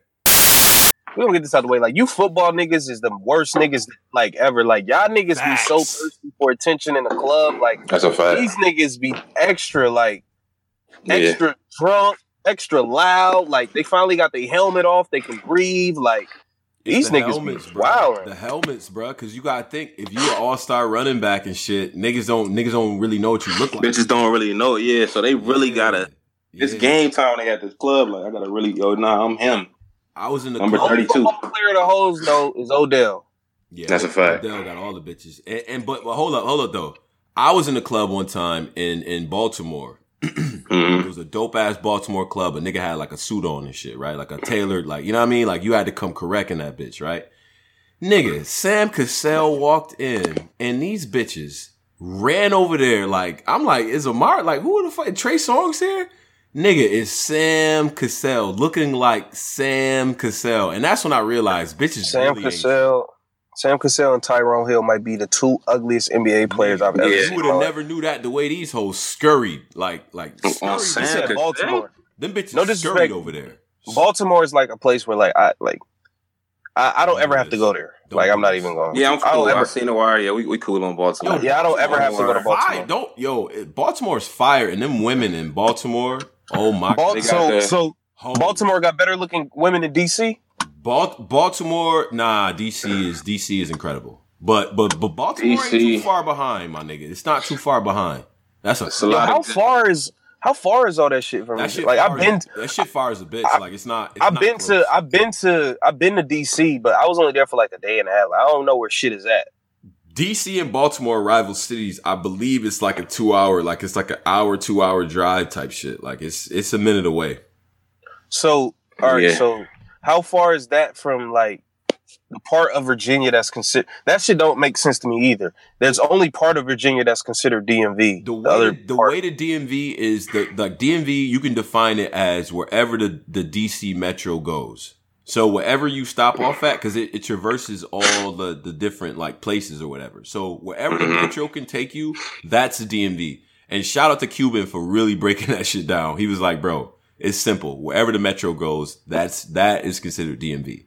We don't get this out of the way. Like, you football niggas is the worst niggas, like, ever. Like, y'all niggas Facts. be so thirsty for attention in the club. Like, that's a fact. These niggas be extra, like, extra yeah. drunk, extra loud. Like, they finally got their helmet off. They can breathe. Like, It's these the niggas helmets, be bro. wildin'. The helmets, bro. Because you gotta think, if you an all-star running back and shit, niggas don't niggas don't really know what you look like. Bitches don't really know it, yeah. So they really yeah. gotta. Yeah. It's game time. They at this club. Like, I gotta really, yo, nah, I'm him. I was in the number club. thirty-two. All player of the hoes though is Odell. Yeah, that's a fact. Odell got all the bitches. And, and but, but hold up, hold up though. I was in the club one time in in Baltimore. mm-hmm. It was a dope ass Baltimore club. A nigga had like a suit on and shit, right? Like a tailored, like you know what I mean? Like you had to come correct in that bitch, right? Nigga, Sam Cassell walked in and these bitches ran over there. Like I'm like, is Amar like who the fuck? Trey Songz here? Nigga, it's Sam Cassell looking like Sam Cassell. And that's when I realized bitches Sam really Cassell, Sam Cassell and Tyrone Hill might be the two ugliest N B A players I've ever yeah. seen. You would have never knew that the way these hoes scurried. Like, like, on scurried. Sam Cassell. Baltimore. Them bitches No scurried disrespect. over there. Baltimore is like a place where like I like I, I don't Don't ever do have to this. go there. Don't Like do I'm not this. even going. Yeah, I'm I cool. don't ever. I've seen the wire. Yeah, we, we cool on Baltimore. Yo, Yeah, I don't ever have to go to Fire. Baltimore. Don't yo. it- Baltimore's fire, and them women in Baltimore. Oh my Bal- god. so the- so Homie. Baltimore got better looking women in D C. Bal- Baltimore. Nah, D C is D C is incredible. But but but Baltimore ain't D C. too far behind, my nigga. It's not too far behind. That's a, It's a Yo, lot how of far is how far is all that shit from that me? shit. Like far I've been. as, that shit far as a bitch. I- like it's not. It's I've not been close. to I've been to I've been to D C, but I was only there for like a day and a half. Like, I don't know where shit is at. D C and Baltimore are rival cities. I believe it's like a two hour, like it's like an hour, two hour drive type shit. Like it's it's a minute away. So all right, Yeah. so how far is that from like the part of Virginia that's considered? That shit don't make sense to me either. There's only part of Virginia that's considered D M V. The The, way other the part, way the D M V is the like D M V, you can define it as wherever the the D C Metro goes. So wherever you stop off at, because it, it traverses all the the different like places or whatever. So wherever the Metro can take you, that's the D M V. And shout out to Cuban for really breaking that shit down. He was like, bro, it's simple. Wherever the Metro goes, that's that is considered D M V.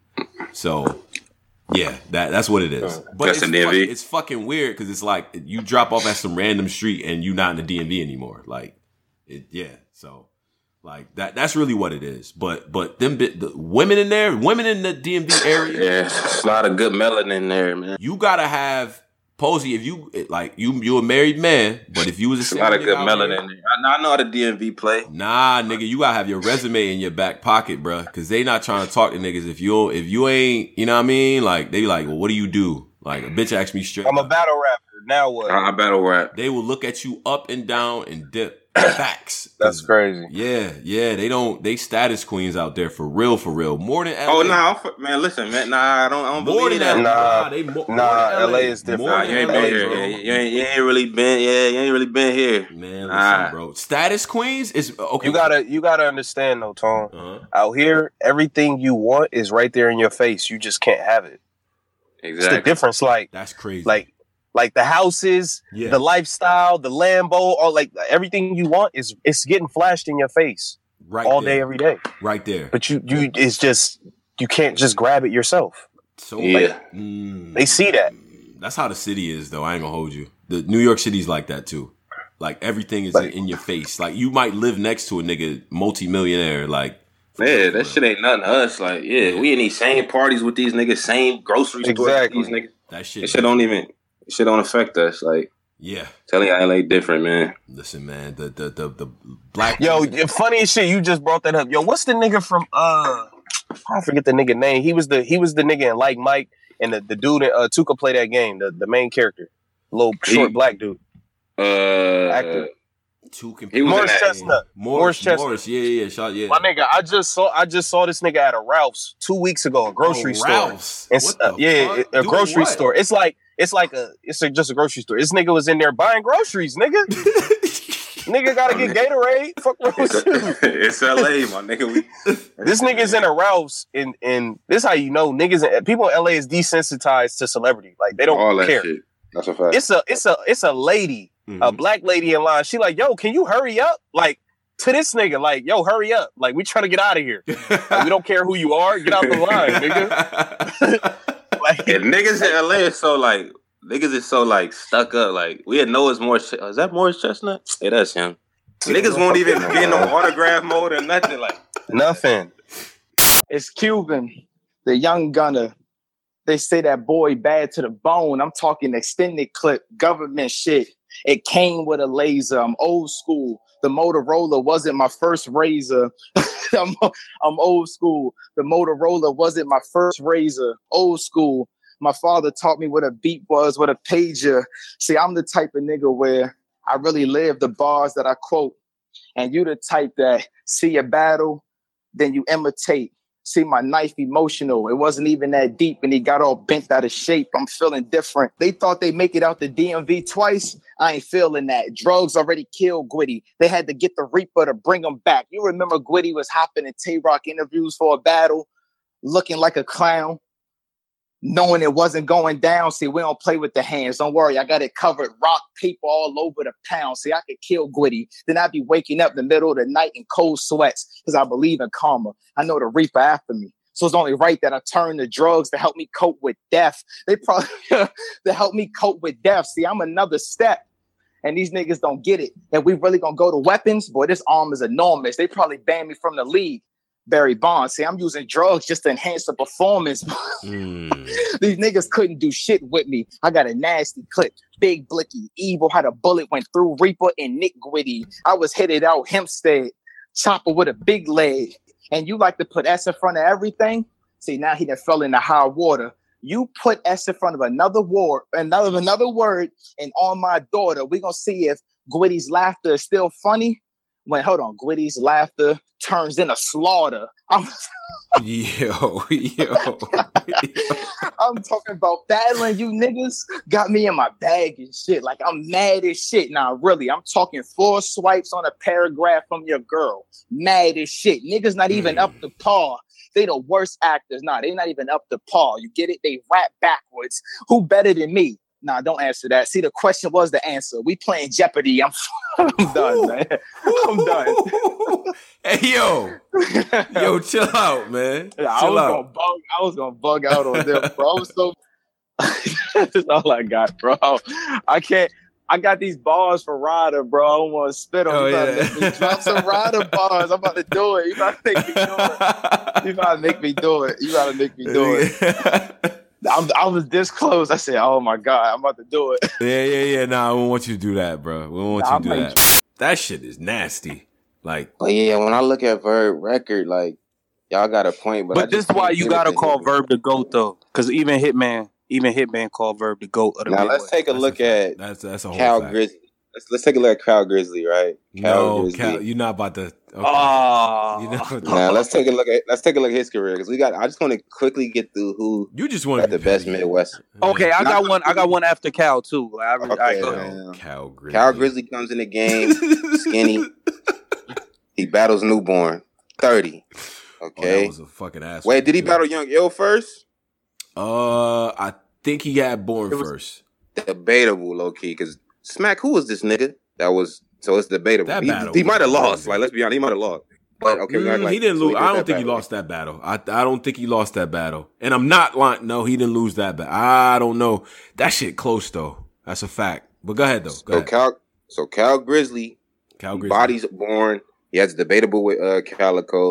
So yeah, that that's what it is. But That's it's, the D M V. fuck- it's fucking weird because it's like you drop off at some random street and you're not in the D M V anymore. Like, it, yeah. So, like that. That's really what it is. But but them bit the women in there, women in the D M V area, Yeah, it's a lot of good melanin in there, man. you gotta have Posey. If you like, you you a married man, but if you was a, It's a lot of single good nigga out melanin here- in there. I, I know how the D M V play. Nah, nigga, you gotta have your resume in your back pocket, bruh, because they not trying to talk to niggas if you if you ain't, you know what I mean? Like they be like, well, what do you do? Like a bitch asked me straight. I'm a up. battle rapper. Now what? I, I battle rap. They will look at you up and down and dip. Facts. That's crazy. Yeah, yeah. They don't. They status queens out there for real, for real. More than L A. Oh, nah, I'm, man, listen, man. Nah, I don't, I don't More believe than that. that. Nah, they mo- more nah, than L A is different. More Nah, than you ain't L A, been here. bro. Yeah, you, ain't, you ain't really been. Yeah, you ain't really been here. Man, listen, Nah. bro. Status queens is okay. You gotta you gotta understand though, Tom. Uh-huh. Out here, everything you want is right there in your face. You just can't have it. It's the Exactly. difference. Like That's crazy. like like the houses, yeah. the lifestyle, the Lambo, all like everything you want is it's getting flashed in your face right all there. day, every day. Right there. But you you it's just you can't just grab it yourself. So Yeah. mm, They see that. that's how the city is, though. I ain't gonna hold you. The New York City's like that too. Like everything is Like- in your face. Like you might live next to a nigga multi-millionaire, like, Yeah, that shit ain't nothing to us. Like, yeah, we in these same parties with these niggas, same grocery stores Exactly. with these niggas. That shit, That shit don't even, that shit don't affect us. Like, yeah. Telling you L A different, man. Listen, man, the the the, the black. Yo, funny shit. You just brought that up. Yo, what's the nigga from? Uh, I forget the nigga name. He was the he was the nigga in Like Mike, and the, the dude in uh, Tuca play that game. The the main character, little short He- black dude. Uh, Actor. Two he was Morris in that. Chestnut. Morris, Morris Chestnut. Morris, yeah, yeah, shot, yeah. My nigga, I just saw I just saw this nigga at a Ralph's two weeks ago, a grocery Oh, store. Ralph's? And, What uh, the yeah, fuck? it- a Doing grocery what? store. It's like it's like a it's a, just a grocery store. This nigga was in there buying groceries, nigga. Nigga gotta get Gatorade. Fuck wrong with you? It's L A, my nigga. We, This nigga's in a Ralph's, and and this how you know niggas. In, people in L A is desensitized to celebrity. Like they don't all that care. shit. That's a fact. It's a it's a it's a lady, Mhm. a black lady in line. She like, yo, can you hurry up? Like to this nigga, like, yo, hurry up. Like we trying to get out of here. Like, we don't care who you are. Get out the line, nigga. Like, And niggas in L A is so like niggas is so like stuck up. Like we had know it's Morris. Ch- Is that Morris Chestnut? Yeah, that's him. Niggas won't even be in no autograph mode or nothing. Like nothing. It's Cuban, the young gunner. They say that boy bad to the bone. I'm talking extended clip, government shit. It came with a laser. I'm old school. The Motorola wasn't my first razor. I'm, I'm old school. The Motorola wasn't my first razor. Old school. My father taught me what a beat was, what a pager. See, I'm the type of nigga where I really live the bars that I quote. And you the type that see a battle, then you imitate. See my knife emotional. It wasn't even that deep and he got all bent out of shape. I'm feeling different. They thought they make it out the D M V twice. I ain't feeling that. Drugs already killed Gwitty. They had to get the Reaper to bring him back. You remember Gwitty was hopping in Tay-Rock interviews for a battle, looking like a clown, knowing it wasn't going down. See, we don't play with the hands. Don't worry, I got it covered. Rock, paper all over the pound. See, I could kill Gwitty. Then I'd be waking up in the middle of the night in cold sweats because I believe in karma. I know the Reaper after me. So it's only right that I turn to drugs to help me cope with death. They probably to help me cope with death. See, I'm another step. And these niggas don't get it. And we really gonna go to weapons? Boy, this arm is enormous. They probably banned me from the league. Barry Bonds. See, I'm using drugs just to enhance the performance. Mm. These niggas couldn't do shit with me. I got a nasty clip. Big Blicky. Evil how the bullet went through Reaper and Nick Gwitty. I was headed out Hempstead. Chopper with a big leg. And you like to put S in front of everything? See, now he done fell into high water. You put S in front of another word, another another word, and on my daughter, we're gonna see if Gwitty's laughter is still funny. When hold on, Gwitty's laughter turns into slaughter. I'm, yo, yo. I'm talking about battling you niggas. Got me in my bag and shit. Like I'm mad as shit. Nah, really, I'm talking four swipes on a paragraph from your girl. Mad as shit. Niggas not even up to par. They the worst actors. Nah, they not even up to par. You get it? They rap backwards. Who better than me? Nah, don't answer that. See, the question was the answer. We playing Jeopardy. I'm, I'm done, man. I'm done. Hey, yo. Yo, chill out, man. Yeah, I Chill was out. gonna bug. I was gonna bug out on them, bro. I was so. That's all I got, bro. I can't. I got these bars for Ryder, bro. I don't want to spit on. Oh, you yeah. about to make me drop some Ryder bars. I'm about to do it. You about to make me do it. You about to make me do it. You about to make me do it. I'm, I was this close. I said, "Oh my god, I'm about to do it." Yeah, yeah, yeah. Nah, we don't want you to do that, bro. We don't want Nah, you to do I'm like- that. That shit is nasty. Like, But yeah, when I look at Verb record, like y'all got a point, but, I But this just is why can't you give it gotta to call him. Verb the GOAT though, because even Hitman, even Hitman called Verb the GOAT of the Now Midwest. let's take a That's look a fact. at that's that's a whole Cal fact. Grizzly. Let's let's take a look at Cal Grizzly, right? Cal No, Grizzly. Cal, you're not about to. Okay. Oh, You know, Now let's take a look at let's take a look at his career because we got. I just want to quickly get through who you just want got the best Midwest. okay. I got Not- one. I got one after Cal too. Like, I, Okay, all right, go ahead. man. Cal Grizzly. Cal Grizzly comes in the game skinny. He battles Newborn, thirty. Oh, Okay. that was a fucking ass. Wait, did he battle Young Ill first? Uh, I think he got born It was- first. Debatable, low key. Because Smack, who was this nigga? That was so it's debatable. That he battle he was might have lost. crazy. Like, let's be honest, he might have lost. But okay, we Mm, act like- he didn't so lose. did I don't that think he battle. lost that battle. I I don't think he lost that battle. And I'm not lying. No, he didn't lose that battle. I don't know. That shit close though. That's a fact. But go ahead though. Go So ahead. Cal, so Cal Grizzly, Cal Grizzly. Body's born. He has debatable with uh, Calico.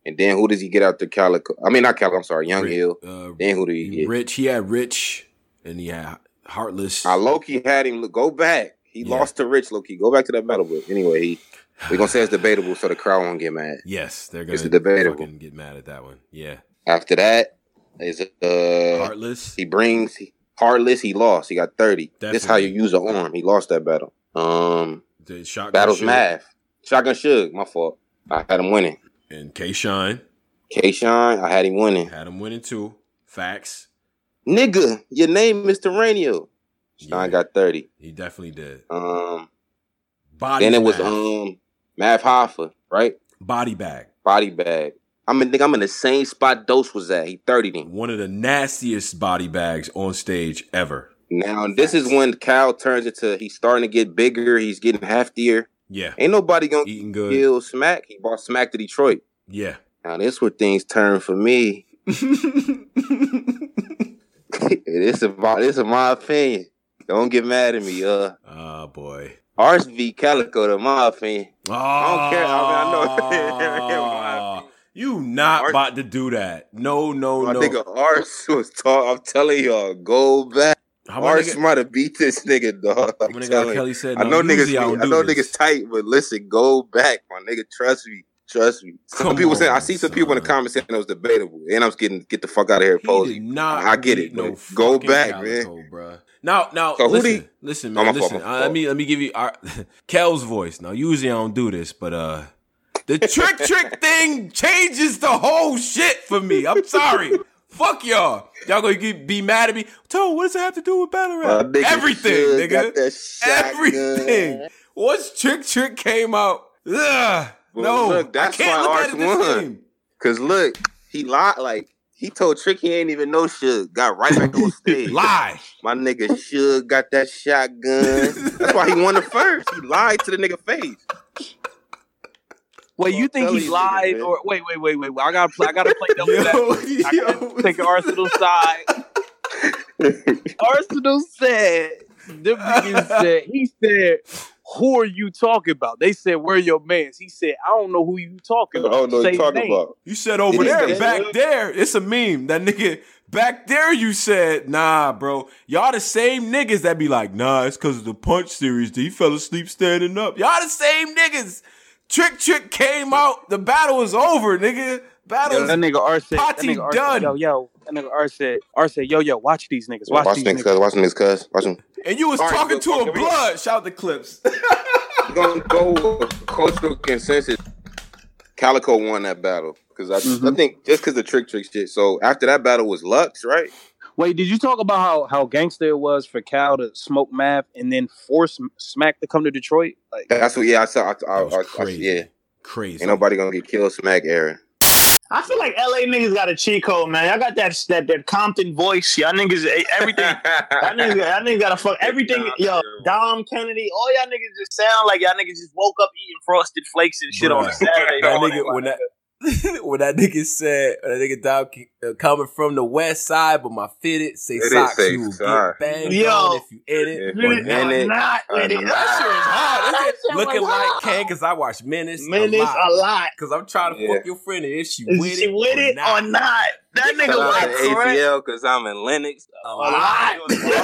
And then who does he get out the Calico? I mean, not Calico. I'm sorry, Young Rich, Hill. Uh, then who did he get? Rich. He had Rich, and he had Heartless. I low-key had him go back. He Yeah. lost to Rich low-key. Go back to that battle. But anyway, he we're gonna say it's debatable, so the crowd won't get mad. Yes, they're gonna It's debatable. fucking get mad at that one. Yeah. After that is uh Heartless. He brings he, Heartless. He lost. He got thirty. Definitely. This is how you use an arm. He lost that battle. Um, The Shotgun battles Suge math. Shotgun Suge. My fault. I had him winning. and K Shine K-Shine, I had him winning. had him winning too. Facts. Nigga, your name Mister Ranio. Shine Yeah. got thirty. He definitely did. Um, Body. then it was Math. um Mav Hoffa, right? Body Bag. Body bag. I'm in, think I'm in the same spot Dose was at. He thirtied him. One of the nastiest body bags on stage ever. Now this is when Cal turns into he's starting to get bigger. He's getting heftier. Yeah. Ain't nobody gonna Eating good. kill Smack. He brought Smack to Detroit. Yeah. Now this where things turn for me. This is my this is my opinion. Don't get mad at me, uh. Oh boy. Ars v Calico, to my opinion. Oh, I don't care. I mean, I know. You not Ars- about to do that. No, no, I no. think Ars was tall. I'm telling y'all, go back. How my Ars nigga- might have beat this nigga, dog. I'm My nigga telling you. Kelly said, I no, know niggas. usually I don't I do know this. niggas tight, but listen, go back, my nigga. Trust me. Trust me. Some Come people saying I on, see some people in the son. comments saying it was debatable, and I'm just getting get the fuck out of here, He Posey. did not I get beat it, no but go fucking back, Calico, man. bruh. Now, now, So who listen, do- listen, Oh, man, my fault, listen. my Uh, let fault. me let me give you our Kel's voice. Now, usually I don't do this, but uh, the trick trick thing changes the whole shit for me. I'm sorry. Fuck y'all. Y'all gonna get, be mad at me? Toe, what does it have to do with battle Uh, rap? nigga Everything, Suge nigga. got that shotgun. Everything. Once Trick Trick came out, ugh, Well, no, look, that's I can't why look Ars at it the won. same. Cause look, he lied. Like he told Trick he ain't even know Suge. Got right back on stage. Lie. My nigga Suge got that shotgun. That's why he won the first. He lied to the nigga face. Wait, you think tell he you lied niggas, man. or wait, wait, wait, wait, wait. I gotta play. I gotta play double back. I Yo, gotta take the Arsenal side. Arsenal said, them niggas said, he said, who are you talking about? They said, where are your mans? He said, I don't know who you talking I about. don't know what Say you talking name. about. You said over Did he there, say back that? there. It's a meme. That nigga back there. You said, nah, bro. Y'all the same niggas that be like, nah, it's because of the Punch series. He fell asleep standing up. Y'all the same niggas. Trick Trick came out. The battle was over, nigga. Battle. Yo, that nigga R said, that Party nigga R done. said, yo, yo, that nigga R said, R said, yo, yo, watch these niggas, watch, Watch these niggas, niggas. cuz. Watch niggas, cuz. Watch them. And you was All right, talking good. to a Okay, we- blood. Shout the clips. We're gonna go with cultural consensus. Calico won that battle. Because I, Mm-hmm. I think just because the Trick Trick shit. So after that battle was Lux, right? Wait, did you talk about how, how gangster it was for Cal to smoke Mav and then force Smack to come to Detroit? Like, That's what, yeah, I saw. I, I, That was I, I, crazy. yeah. Crazy. Ain't nobody gonna get killed, Smack era. I feel like L A niggas got a cheat code, man. Y'all got that that, that Compton voice. Y'all niggas, everything. Y'all niggas, y'all niggas got to fuck everything. Yo, Dom Kennedy, all y'all niggas just sound like y'all niggas just woke up eating Frosted Flakes and shit on a Bruh. Saturday That morning. nigga, when that when that nigga said, when that nigga Dom uh, coming from the west side, but my fitted say It is socks, say you will socks. get banged Yo. on if you in it. If or you not. in it, not with it. or That shit is hard. That shit Looking was like hard. Ken, because I watch Menace, Menace a lot. a lot. Because I'm trying to Yeah. fuck your friend, and is she Is with she it with or it not? or not? That nigga Shout out was to correct. A C L because I'm in Lennox. A A lot.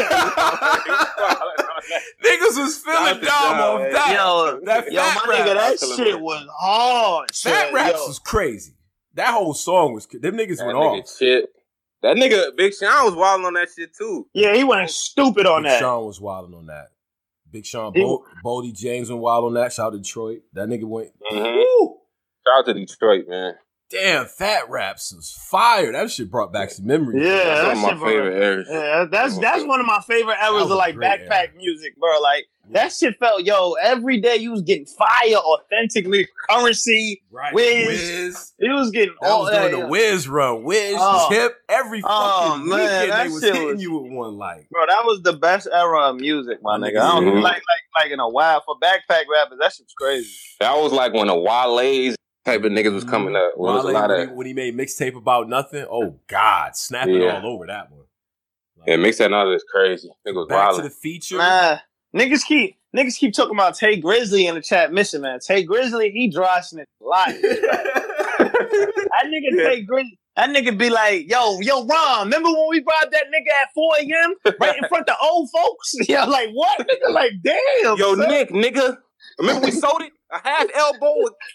lot. Niggas was feeling Shout out to dumb Dom, off man. that. Yo, that yo, fat my rap. nigga, that Tell him shit what. was hard. Fat son. raps Yo. was crazy. That whole song was, them niggas That went nigga off. shit. That nigga Big Sean was wilding on that shit too. Yeah, he went stupid on Big that. Sean was wilding on that. Big Sean, He- Bo- Bodie James went wild on that. Shout out to Detroit. That nigga went, Mm-hmm. woo. Shout out to Detroit, man. Damn, Fat Raps was fire. That shit brought back some memories. Yeah, That's that one of my shit, bro. favorite eras. Yeah, that's that's one of my favorite eras was of a like great backpack era. music, bro. Like that shit felt, yo, every day you was getting fire authentically, currency, Right. Wiz. Wiz. It was getting That all was during that. the Wiz run. Wiz, Oh. Tip, every Oh, fucking man, weekend that they was shit hitting was- you with one like. Bro, that was the best era of music, my My nigga. niggas I don't Mhm. like like like in a while for backpack rappers. That shit's crazy. That was like when the Wale's type of niggas was coming up. Well, Wale, there was a lot when, of he, when he made mixtape about nothing, oh God, snapping Yeah. all over that one. Like, yeah, mix that another is crazy. Nigga was back to wild. the feature. Nah, niggas keep niggas keep talking about Tay Grizzly in the chat. Mission, man. Tay Grizzly, he dry snitch a lot. That nigga take green. That nigga be like, yo, yo, Ron, remember when we robbed that nigga at four a.m. right in front of old folks? Yeah, like what? Nigga, like damn. Yo, son. Nick, nigga. Remember we sold it? A half elbow.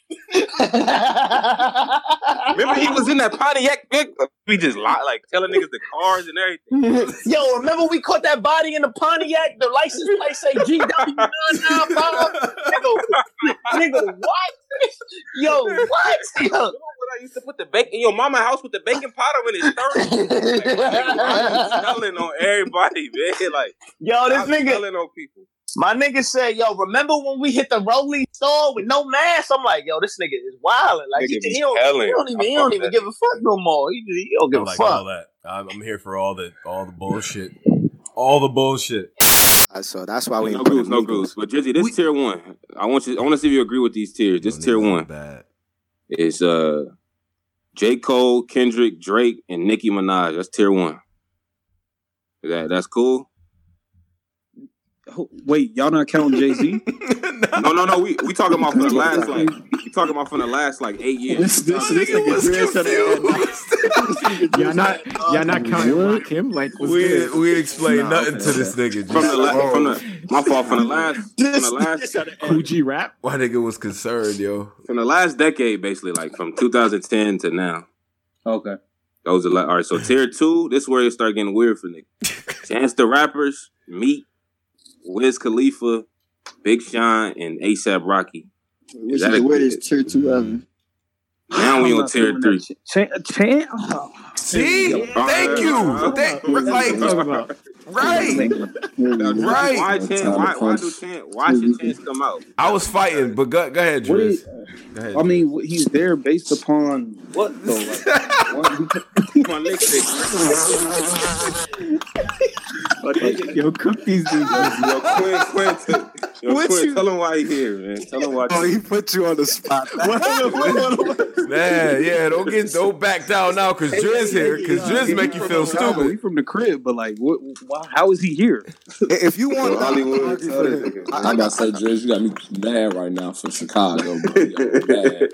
Remember he was in that Pontiac big? We just lie, like telling niggas the cars and everything. Yo, remember we caught that body in the Pontiac? The license plate say G W nine nine five. Nigga, nigga, what? Yo, what? Yo. When I used to put the bacon in your mama house with the baking powder when it's thirty. Like, I'm telling on everybody, man. Like, yo, this I'm nigga telling on people. My nigga said, yo, remember when we hit the Rolling store with no mask? I'm like, yo, this nigga is wilding. Like, Nigga he, be he, don't, telling. he don't even, he I don't fuck even that. give a fuck no more. He, just, he don't give I a like fuck. all that. I'm, I'm here for all the all the bullshit. All the bullshit. Uh, so that's why we no ain't put groups, the no Migos. groups. But Drizzy, this is tier one. I want you. I want to see if you agree with these tiers. This tier one. Bad. It's uh, J. Cole, Kendrick, Drake, and Nicki Minaj. That's tier one. That that's cool. Wait, y'all not counting Jay-Z? No, no, no. We we talking about from the last like we talking about from the last like eight years. This this this nigga Y'all not y'all not counting Rakim? Like what's We good? we explain Nah, nothing okay, to this nigga. From the Just- la- from the my fault from the last from the last Coogee rap? Why nigga was concerned, yo? from the last decade, basically, like from two thousand ten to now. Okay. Those are like all right. So tier two, this is where it start getting weird for niggas. Chance the Rappers, Meek, Wiz Khalifa, Big Sean, and ASAP Rocky. Which that is a- where is tier two ever? Now we on tier three. Chan, Chan, oh. See, thank you. Thank, like, right, right. Why Chance? Why, why do Chance? Why should Chance come out? I was fighting, but go, go ahead, What Driz. is- Go ahead. I mean, what- he's there based upon what though? Like, what, he, My nigga, Yo, cook these dudes. yo, Quinn, Quinn, t- yo, What Quinn, you- tell him why he here, man. Tell him why. Oh, he put you on the spot. Man, yeah, don't get don't back down now because Driz here, because Driz make you feel Chicago, he stupid. from the crib, but like, what? Why, how is he here? If you want Yo, Hollywood, to tell this nigga. I, I gotta say, Driz, you got me mad right now for Chicago, bro. Yo, mad.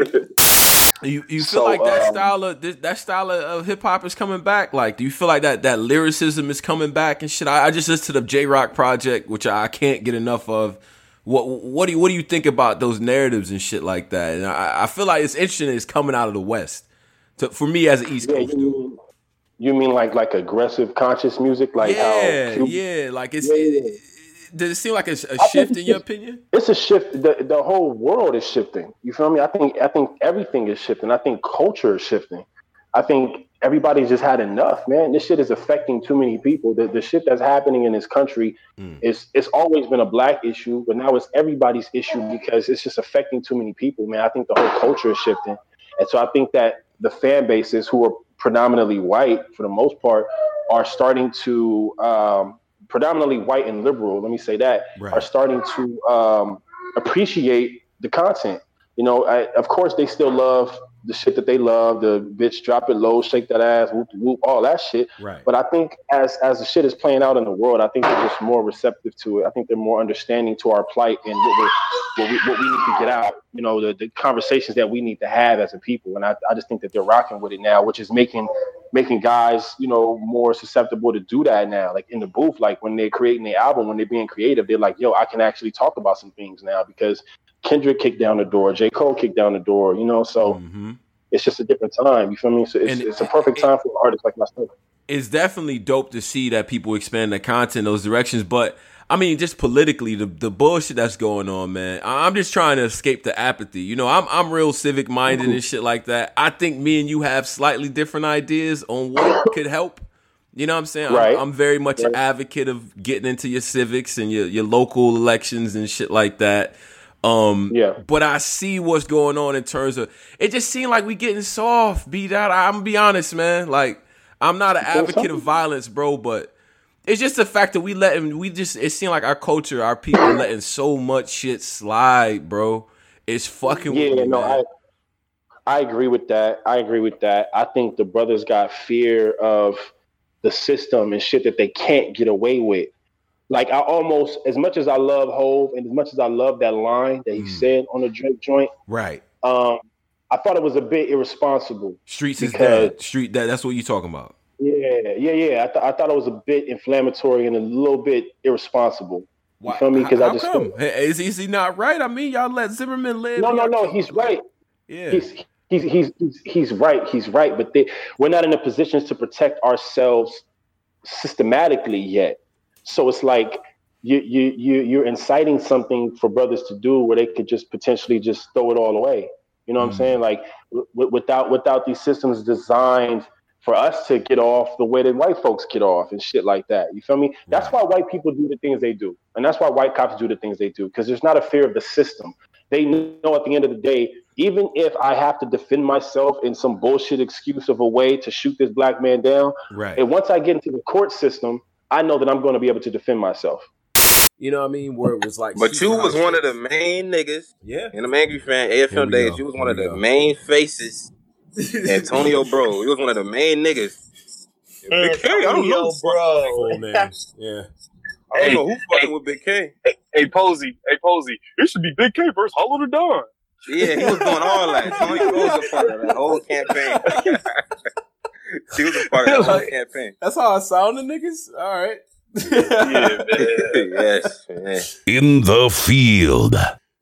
You you feel So, like that um, style of this, that style of, of hip hop is coming back? Like, do you feel like that that lyricism is coming back and shit? I, I just listened to the J Rock project, which I can't get enough of. What what do you what do you think about those narratives and shit like that? And I, I feel like it's interesting. It's coming out of the West. To, for me as an East Yeah, Coast you dude. mean, you mean like like aggressive conscious music, like yeah, how Cuba- yeah. Like it's. Yeah, It, yeah. it- does it seem like a, a I think shift it's in your just- opinion? It's a shift. The the whole world is shifting. You feel me? I think I think everything is shifting. I think culture is shifting. I think everybody's just had enough, man. This shit is affecting too many people. The the shit that's happening in this country Mm. is it's always been a black issue, but now it's everybody's issue because it's just affecting too many people, man. I think the whole culture is shifting. And so I think that the fan bases who are predominantly white for the most part are starting to um predominantly white and liberal, let me say that, Right. are starting to um, appreciate the content. You know, I, of course, they still love the shit that they love, the bitch drop it low, shake that ass, whoop whoop, all that shit. Right. But I think as as the shit is playing out in the world, I think they're just more receptive to it. I think they're more understanding to our plight and what we what we, what we need to get out. You know, the, the conversations that we need to have as a people. And I, I just think that they're rocking with it now, which is making making guys, you know, more susceptible to do that now. Like in the booth, like when they're creating the album, when they're being creative, they're like, yo, I can actually talk about some things now because Kendrick kicked down the door, J. Cole kicked down the door, you know, so Mm-hmm. it's just a different time. You feel me? So it's, And it's a perfect time for artists like myself. It's definitely dope to see that people expand their content in those directions. But I mean, just politically, the, the bullshit that's going on, man. I- I'm just trying to escape the apathy. You know, I'm I'm real civic minded and shit like that. I think me and you have slightly different ideas on what could help. You know what I'm saying? I'm- Right. I'm, very much an Right. advocate of getting into your civics and your, your local elections and shit like that. Um, yeah. But I see what's going on in terms of it. Just seemed like we getting soft. Be that I'm gonna be honest, man. Like I'm not an advocate of violence, bro, but it's just the fact that we letting we just it seemed like our culture, our people letting so much shit slide, bro. It's fucking Yeah, with me, no, man. I I agree with that. I agree with that. I think the brothers got fear of the system and shit that they can't get away with. Like I almost, as much as I love Hove and as much as I love that line that he Mm. said on the Drake joint, Right. um, I thought it was a bit irresponsible. Streets is because- dead. Street that that's what you talking about. Yeah, yeah, yeah. I, th- I thought it was a bit inflammatory and a little bit irresponsible. Why? You feel me? Because How I just come? Hey, Is, is he not right? I mean, y'all let Zimmerman live. no, no, no. He's right. Yeah. He's he's he's he's, he's right. He's right. But they, we're not in a position to protect ourselves systematically yet. So it's like you you you you're inciting something for brothers to do where they could just potentially just throw it all away. You know what Mm. I'm saying? Like w- without without these systems designed for us to get off the way that white folks get off and shit like that. You feel me? That's why white people do the things they do. And that's why white cops do the things they do. Because there's not a fear of the system. They know at the end of the day, even if I have to defend myself in some bullshit excuse of a way to shoot this black man down, Right. and once I get into the court system, I know that I'm going to be able to defend myself. You know what I mean? Where it was like, But you super was hot one of shit. the main niggas. Yeah. In the Angry Fan A F Here M we days, go. you was one Here of we the go. main faces. Antonio Bro, you was one of the main niggas. Big K, I don't know. Full name. Yeah. I don't know who fucking with Big K. Hey, hey, Posey, hey, Posey, it should be Big K versus Hollow the Don. Yeah, he was doing all that. Tony Rose was a part of that whole campaign. He was a part of that whole campaign. That's how I sounded, niggas? All right. Yeah, man. Yes, man. In the field.